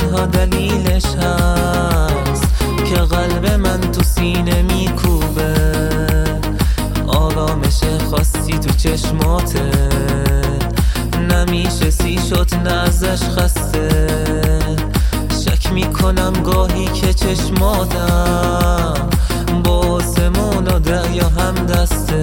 تنها دلیلش هست که قلب من تو سینه میکوبه. آرامش خاصی تو چشماته، نمیشه سی شد نه ازش خسته. شک میکنم گاهی که چشماتم با آسمون و دریا هم دسته.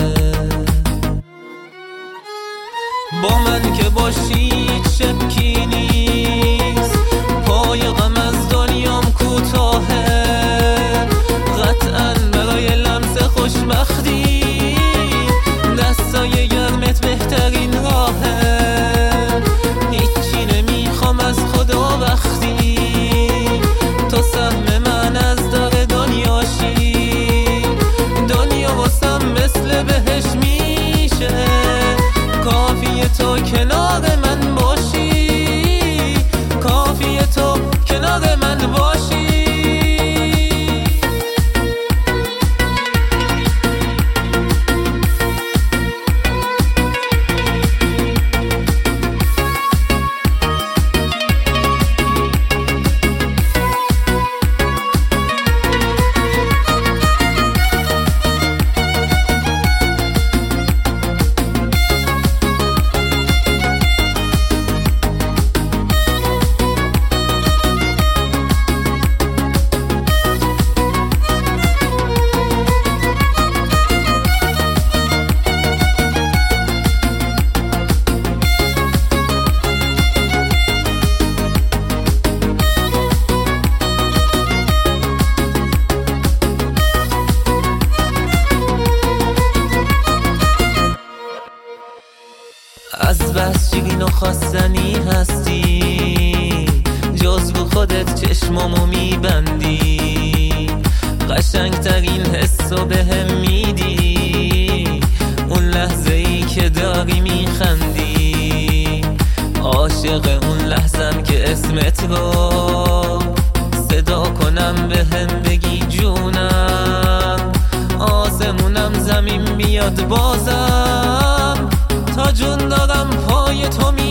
با من که باشی شکی نیست، پای غم از دنیام کوتاهه. قطعاً برای لمس خوشبختی دستای گرمت بهترین راهه. هیچی نمیخوام از خدا وقتی تو سهم من از دار دنیاشی. دنیا واسم مثل بهش میشه، کافیه تو کنار من باشی، کافیه تو کنار من باشی. از بس شیرین و خواستنی هستی، جز رو خودت چشمامو میبندی. قشنگترین حسو بهم میدی، اون لحظه ای که داری میخندی. عاشق اون لحظم که اسمت رو صدا کنم بهم بگی جونم. آسمونم زمین بیاد بازم، تا جون دارم پای تو